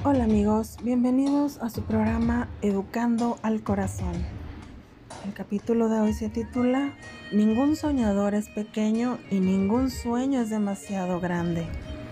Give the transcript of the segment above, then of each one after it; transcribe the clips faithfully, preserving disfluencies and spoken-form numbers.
Hola amigos, bienvenidos a su programa Educando al Corazón. El capítulo de hoy se titula Ningún soñador es pequeño y ningún sueño es demasiado grande.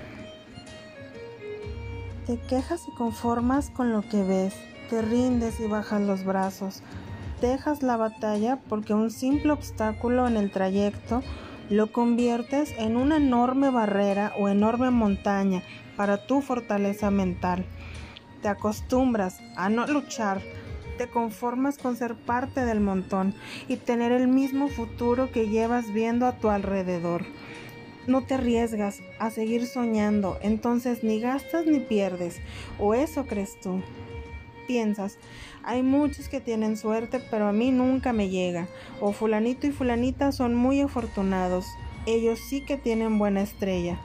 Te quejas y conformas con lo que ves, te rindes y bajas los brazos, dejas la batalla porque un simple obstáculo en el trayecto lo conviertes en una enorme barrera o enorme montaña para tu fortaleza mental. Te acostumbras a no luchar, te conformas con ser parte del montón y tener el mismo futuro que llevas viendo a tu alrededor. No te arriesgas a seguir soñando, entonces ni gastas ni pierdes, o eso crees tú. Piensas, hay muchos que tienen suerte, pero a mí nunca me llega, o fulanito y fulanita son muy afortunados, ellos sí que tienen buena estrella.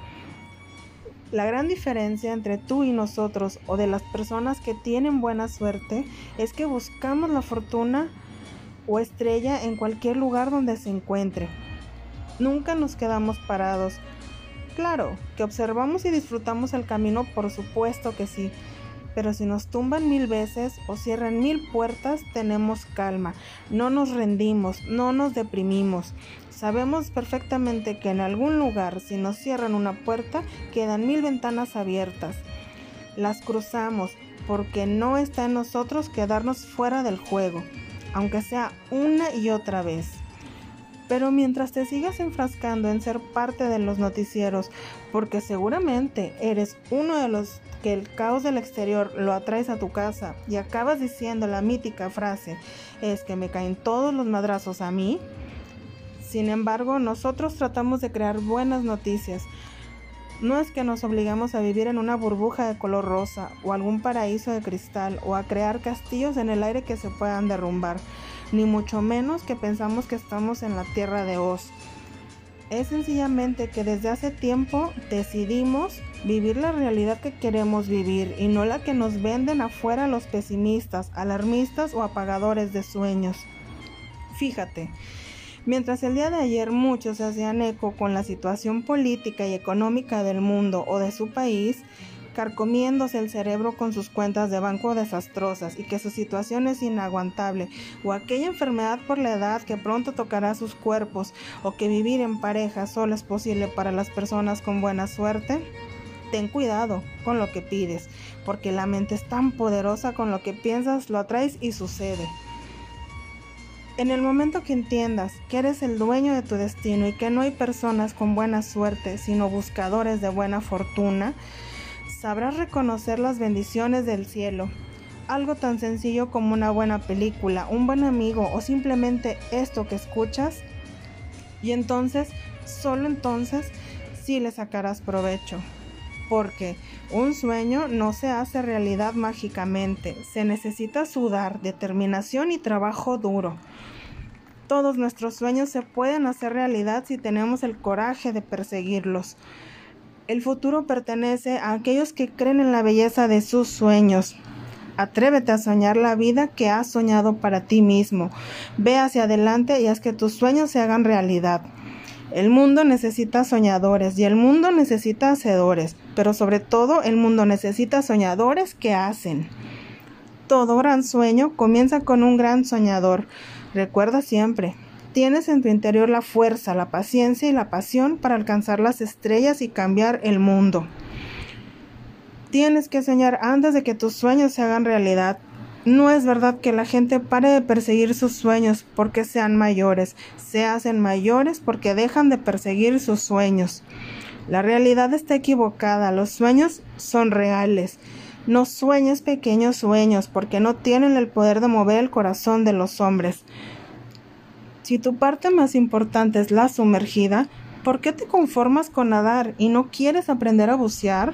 La gran diferencia entre tú y nosotros o de las personas que tienen buena suerte es que buscamos la fortuna o estrella en cualquier lugar donde se encuentre. Nunca nos quedamos parados. Claro, que observamos y disfrutamos el camino, por supuesto que sí, pero si nos tumban mil veces o cierran mil puertas, tenemos calma, no nos rendimos, no nos deprimimos. Sabemos perfectamente que en algún lugar, si nos cierran una puerta, quedan mil ventanas abiertas. Las cruzamos porque no está en nosotros quedarnos fuera del juego, aunque sea una y otra vez. Pero mientras te sigas enfrascando en ser parte de los noticieros, porque seguramente eres uno de los que el caos del exterior lo atraes a tu casa y acabas diciendo la mítica frase, es que me caen todos los madrazos a mí. Sin embargo, nosotros tratamos de crear buenas noticias. No es que nos obligamos a vivir en una burbuja de color rosa o algún paraíso de cristal o a crear castillos en el aire que se puedan derrumbar, ni mucho menos que pensamos que estamos en la tierra de Oz. Es sencillamente que desde hace tiempo decidimos vivir la realidad que queremos vivir y no la que nos venden afuera los pesimistas, alarmistas o apagadores de sueños. Fíjate, mientras el día de ayer muchos se hacían eco con la situación política y económica del mundo o de su país, carcomiéndose el cerebro con sus cuentas de banco desastrosas y que su situación es inaguantable, o aquella enfermedad por la edad que pronto tocará sus cuerpos, o que vivir en pareja solo es posible para las personas con buena suerte, ten cuidado con lo que pides, porque la mente es tan poderosa, con lo que piensas lo atraes y sucede. En el momento que entiendas que eres el dueño de tu destino y que no hay personas con buena suerte, sino buscadores de buena fortuna, sabrás reconocer las bendiciones del cielo. Algo tan sencillo como una buena película, un buen amigo o simplemente esto que escuchas. Y entonces, solo entonces, sí le sacarás provecho. Porque un sueño no se hace realidad mágicamente. Se necesita sudar, determinación y trabajo duro. Todos nuestros sueños se pueden hacer realidad si tenemos el coraje de perseguirlos. El futuro pertenece a aquellos que creen en la belleza de sus sueños. Atrévete a soñar la vida que has soñado para ti mismo. Ve hacia adelante y haz que tus sueños se hagan realidad. El mundo necesita soñadores y el mundo necesita hacedores, pero sobre todo el mundo necesita soñadores que hacen. Todo gran sueño comienza con un gran soñador. Recuerda siempre, tienes en tu interior la fuerza, la paciencia y la pasión para alcanzar las estrellas y cambiar el mundo. Tienes que soñar antes de que tus sueños se hagan realidad. No es verdad que la gente pare de perseguir sus sueños porque sean mayores. Se hacen mayores porque dejan de perseguir sus sueños. La realidad está equivocada. Los sueños son reales. No sueñes pequeños sueños porque no tienen el poder de mover el corazón de los hombres. Si tu parte más importante es la sumergida, ¿por qué te conformas con nadar y no quieres aprender a bucear?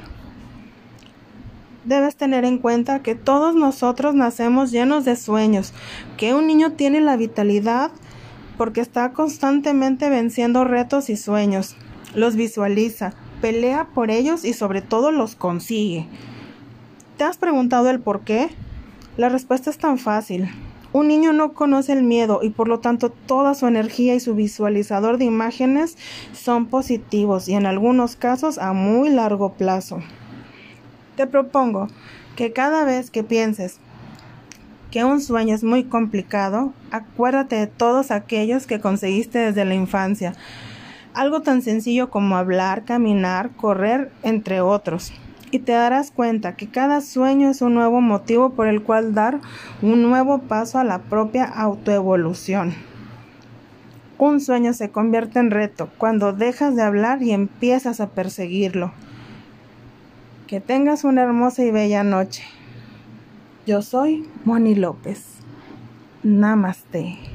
Debes tener en cuenta que todos nosotros nacemos llenos de sueños, que un niño tiene la vitalidad porque está constantemente venciendo retos y sueños. Los visualiza, pelea por ellos y sobre todo los consigue. ¿Te has preguntado el por qué? La respuesta es tan fácil. Un niño no conoce el miedo y por lo tanto toda su energía y su visualizador de imágenes son positivos y en algunos casos a muy largo plazo. Te propongo que cada vez que pienses que un sueño es muy complicado, acuérdate de todos aquellos que conseguiste desde la infancia. Algo tan sencillo como hablar, caminar, correr, entre otros. Y te darás cuenta que cada sueño es un nuevo motivo por el cual dar un nuevo paso a la propia autoevolución. Un sueño se convierte en reto cuando dejas de hablar y empiezas a perseguirlo. Que tengas una hermosa y bella noche. Yo soy Moni López. Namaste.